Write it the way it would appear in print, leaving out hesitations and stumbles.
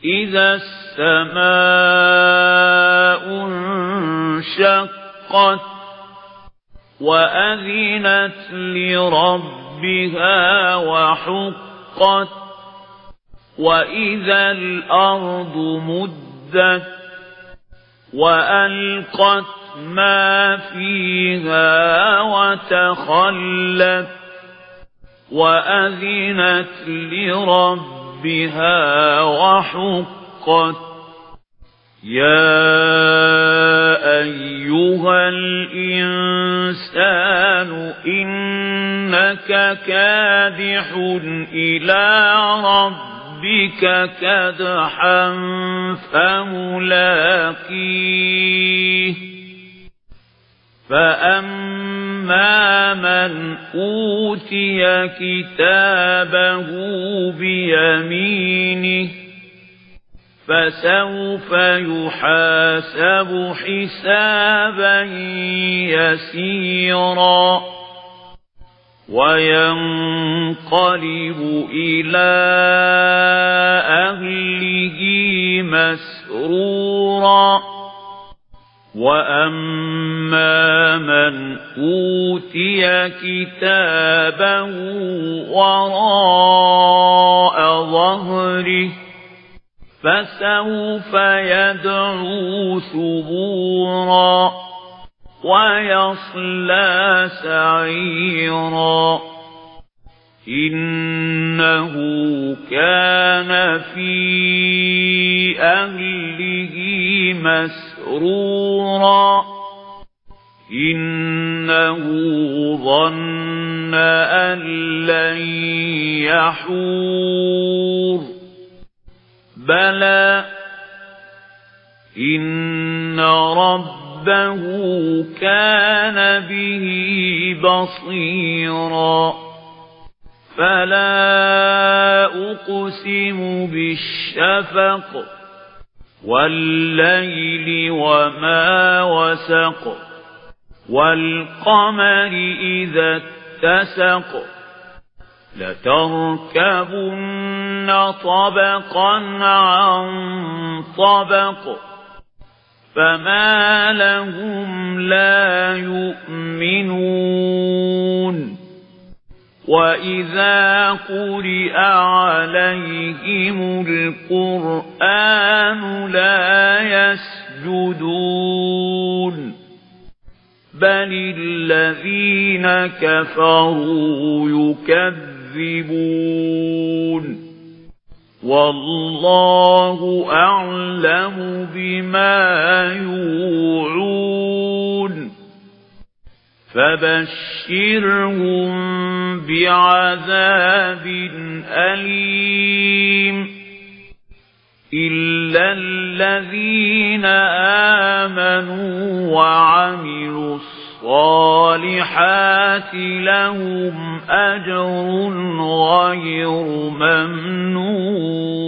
إذا السماء انشقت وأذنت لربها وحقت وإذا الأرض مدت وألقت ما فيها وتخلت وأذنت لربها وحقت يا أيها الإنسان إنك كادح إلى ربك كدحا فملاقيه فأما من أوتي كتابه بيمينه فسوف يحاسب حسابا يسيرا وينقلب إلى أهله مسرورا وأما من أوتي كتابه وراء ظهره فسوف يدعو ثبورا ويصلى سعيرا إنه كان في أهله مسرورا إنه ظن أن لن يحور بلى إن ربه كان به بصيرا فلا أقسم بالشفق والليل وما وسق والقمر إذا اتسق لتركبن طبقا عن طبق فما لهم لا يؤمنون وإذا قرئ عليهم القرآن لا يسجدون بل الذين كفروا يكذبون والله أعلم بما يوعون فبشرهم بعذاب أليم إلا الذين آمنوا وعملوا الصالحات لهم أجر غير ممنون